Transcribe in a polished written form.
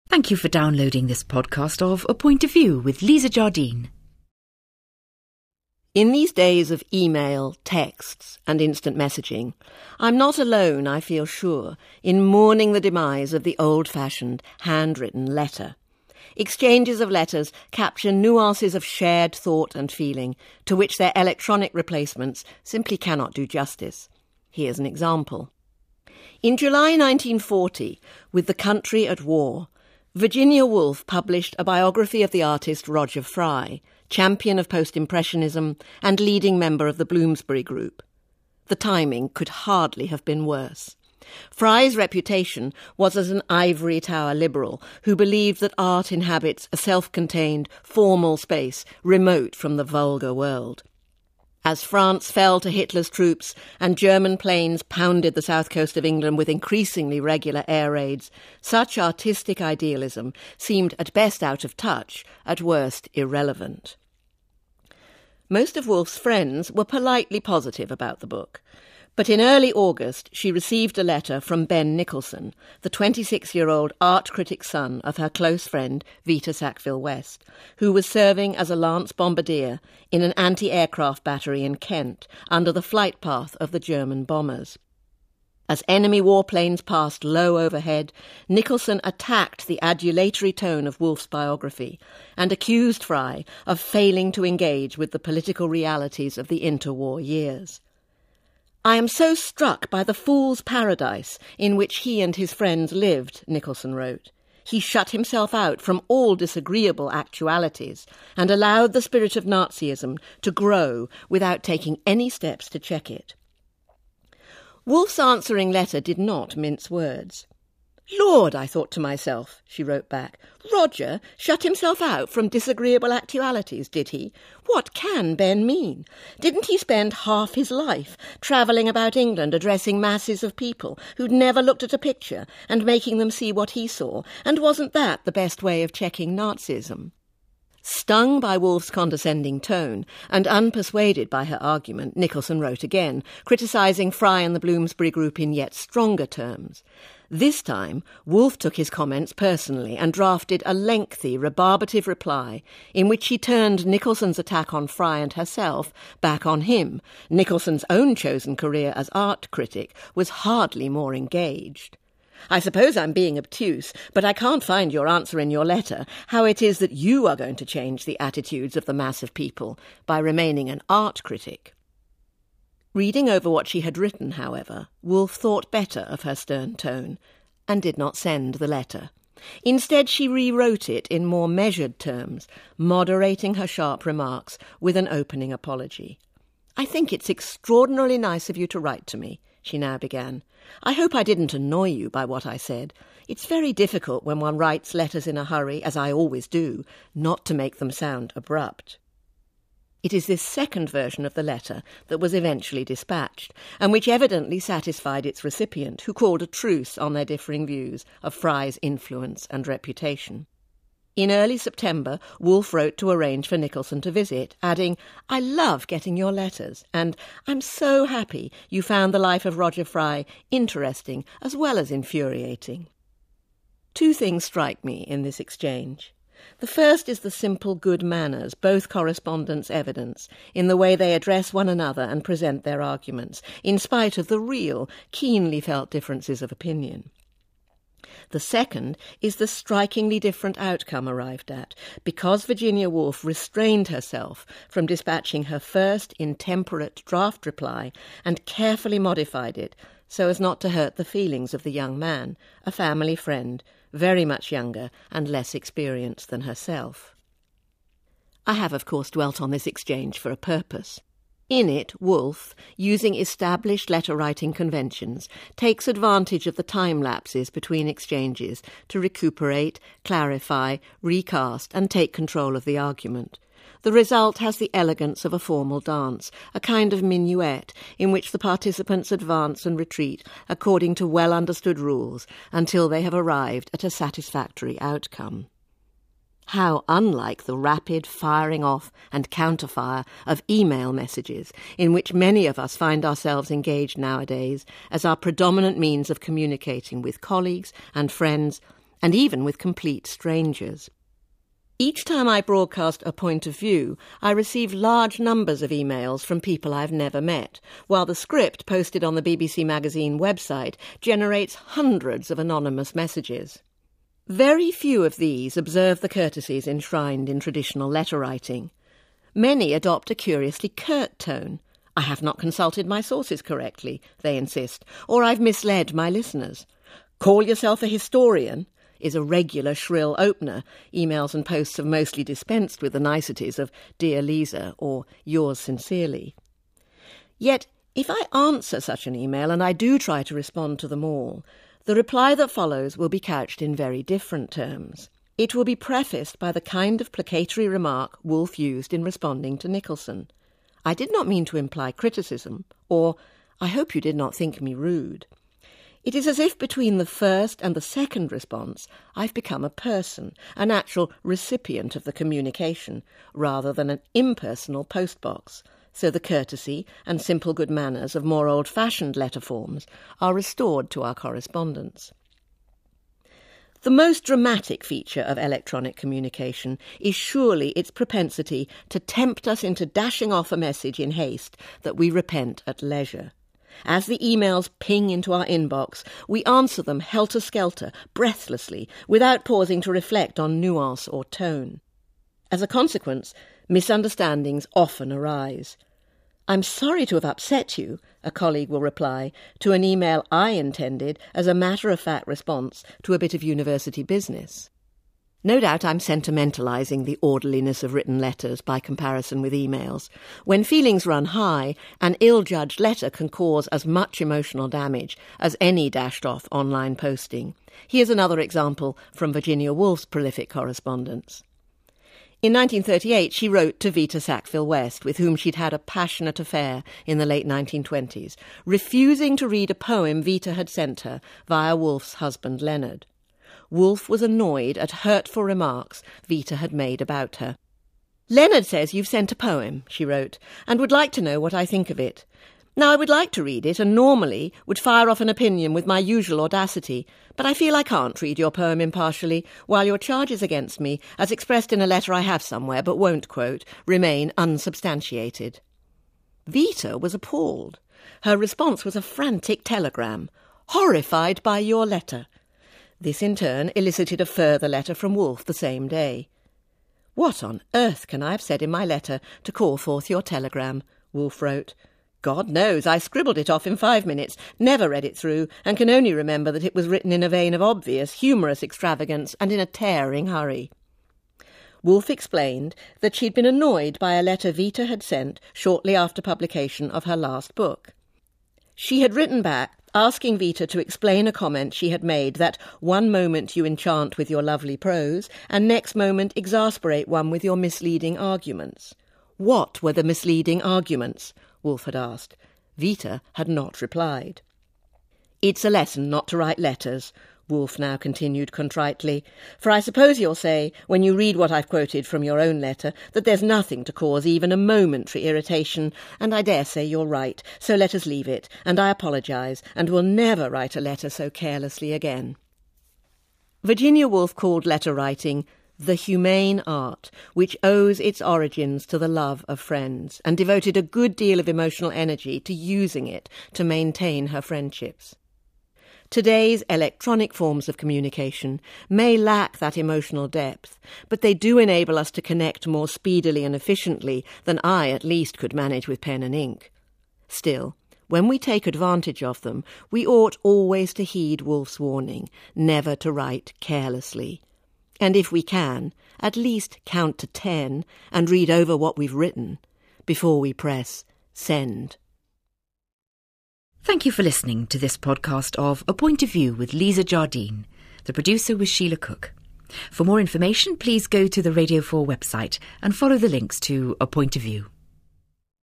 Thank you for downloading this podcast of A Point of View with Lisa Jardine. In these days of email, texts and instant messaging, I'm not alone, I feel sure, in mourning the demise of the old-fashioned, handwritten letter. Exchanges of letters capture nuances of shared thought and feeling to which their electronic replacements simply cannot do justice. Here's an example. In July 1940, with the country at war, Virginia Woolf published a biography of the artist Roger Fry, champion of post-impressionism and leading member of the Bloomsbury Group. The timing could hardly have been worse. Fry's reputation was as an ivory tower liberal who believed that art inhabits a self-contained, formal space remote from the vulgar world. As France fell to Hitler's troops and German planes pounded the south coast of England with increasingly regular air raids, such artistic idealism seemed at best out of touch, at worst irrelevant. Most of Woolf's friends were politely positive about the book, but in early August she received a letter from Ben Nicholson, the 26-year-old art critic son of her close friend Vita Sackville-West, who was serving as a lance bombardier in an anti-aircraft battery in Kent under the flight path of the German bombers. As enemy warplanes passed low overhead, Nicholson attacked the adulatory tone of Woolf's biography and accused Fry of failing to engage with the political realities of the interwar years. "I am so struck by the fool's paradise in which he and his friends lived," Nicholson wrote. "He shut himself out from all disagreeable actualities and allowed the spirit of Nazism to grow without taking any steps to check it." Woolf's answering letter did not mince words. "Lord, I thought to myself," she wrote back, "Roger shut himself out from disagreeable actualities, did he? What can Ben mean? Didn't he spend half his life travelling about England addressing masses of people who'd never looked at a picture and making them see what he saw? And wasn't that the best way of checking Nazism?" Stung by Woolf's condescending tone and unpersuaded by her argument, Nicholson wrote again, criticising Fry and the Bloomsbury Group in yet stronger terms. This time, Woolf took his comments personally and drafted a lengthy, rebarbative reply in which he turned Nicholson's attack on Fry and herself back on him. Nicholson's own chosen career as art critic was hardly more engaged. "I suppose I'm being obtuse, but I can't find your answer in your letter, how it is that you are going to change the attitudes of the mass of people by remaining an art critic." Reading over what she had written, however, Woolf thought better of her stern tone and did not send the letter. Instead, she rewrote it in more measured terms, moderating her sharp remarks with an opening apology. "I think it's extraordinarily nice of you to write to me," she now began. "I hope I didn't annoy you by what I said. It's very difficult when one writes letters in a hurry, as I always do, not to make them sound abrupt." It is this second version of the letter that was eventually dispatched, and which evidently satisfied its recipient, who called a truce on their differing views of Fry's influence and reputation. In early September, Woolf wrote to arrange for Nicholson to visit, adding, "I love getting your letters, and I'm so happy you found the life of Roger Fry interesting as well as infuriating." Two things strike me in this exchange. The first is the simple good manners both correspondents evidence in the way they address one another and present their arguments, in spite of the real, keenly felt differences of opinion. The second is the strikingly different outcome arrived at, because Virginia Woolf restrained herself from dispatching her first intemperate draft reply and carefully modified it so as not to hurt the feelings of the young man, a family friend, very much younger and less experienced than herself. I have, of course, dwelt on this exchange for a purpose. In it, Woolf, using established letter-writing conventions, takes advantage of the time lapses between exchanges to recuperate, clarify, recast, and take control of the argument. The result has the elegance of a formal dance, a kind of minuet in which the participants advance and retreat according to well-understood rules until they have arrived at a satisfactory outcome. How unlike the rapid firing off and counterfire of email messages in which many of us find ourselves engaged nowadays as our predominant means of communicating with colleagues and friends and even with complete strangers. Each time I broadcast A Point of View, I receive large numbers of emails from people I've never met, while the script posted on the BBC Magazine website generates hundreds of anonymous messages. Very few of these observe the courtesies enshrined in traditional letter writing. Many adopt a curiously curt tone. I have not consulted my sources correctly, they insist, or I've misled my listeners. Call yourself a historian is a regular shrill opener. Emails and posts have mostly dispensed with the niceties of Dear Lisa or Yours sincerely. Yet, if I answer such an email, and I do try to respond to them all, the reply that follows will be couched in very different terms. It will be prefaced by the kind of placatory remark Woolf used in responding to Nicholson. I did not mean to imply criticism, or I hope you did not think me rude. It is as if between the first and the second response I've become a person, an actual recipient of the communication, rather than an impersonal postbox, so the courtesy and simple good manners of more old-fashioned letter forms are restored to our correspondence. The most dramatic feature of electronic communication is surely its propensity to tempt us into dashing off a message in haste that we repent at leisure. As the emails ping into our inbox, we answer them helter-skelter, breathlessly, without pausing to reflect on nuance or tone. As a consequence, misunderstandings often arise. I'm sorry to have upset you, a colleague will reply to an email I intended as a matter-of-fact response to a bit of university business. No doubt I'm sentimentalising the orderliness of written letters by comparison with emails. When feelings run high, an ill-judged letter can cause as much emotional damage as any dashed-off online posting. Here's another example from Virginia Woolf's prolific correspondence. In 1938, she wrote to Vita Sackville-West, with whom she'd had a passionate affair in the late 1920s, refusing to read a poem Vita had sent her via Woolf's husband Leonard. Woolf was annoyed at hurtful remarks Vita had made about her. "Leonard says you've sent a poem," she wrote, "and would like to know what I think of it. Now, I would like to read it, and normally would fire off an opinion with my usual audacity, but I feel I can't read your poem impartially, while your charges against me, as expressed in a letter I have somewhere but won't quote, remain unsubstantiated." Vita was appalled. Her response was a frantic telegram, "Horrified by your letter." This, in turn, elicited a further letter from Woolf the same day. "What on earth can I have said in my letter to call forth your telegram?" Woolf wrote. "God knows I scribbled it off in 5 minutes, never read it through, and can only remember that it was written in a vein of obvious, humorous extravagance and in a tearing hurry." Woolf explained that she'd been annoyed by a letter Vita had sent shortly after publication of her last book. She had written back asking Vita to explain a comment she had made that one moment you enchant with your lovely prose, and next moment exasperate one with your misleading arguments. What were the misleading arguments? Woolf had asked. Vita had not replied. "It's a lesson not to write letters," Woolf now continued contritely, "for I suppose you'll say, when you read what I've quoted from your own letter, that there's nothing to cause even a momentary irritation, and I dare say you're right, so let us leave it, and I apologise, and will never write a letter so carelessly again." Virginia Woolf called letter writing the humane art, which owes its origins to the love of friends, and devoted a good deal of emotional energy to using it to maintain her friendships. Today's electronic forms of communication may lack that emotional depth, but they do enable us to connect more speedily and efficiently than I at least could manage with pen and ink. Still, when we take advantage of them, we ought always to heed Woolf's warning, never to write carelessly. And if we can, at least count to 10 and read over what we've written before we press send. Thank you for listening to this podcast of A Point of View with Lisa Jardine. The producer was Sheila Cook. For more information, please go to the Radio 4 website and follow the links to A Point of View.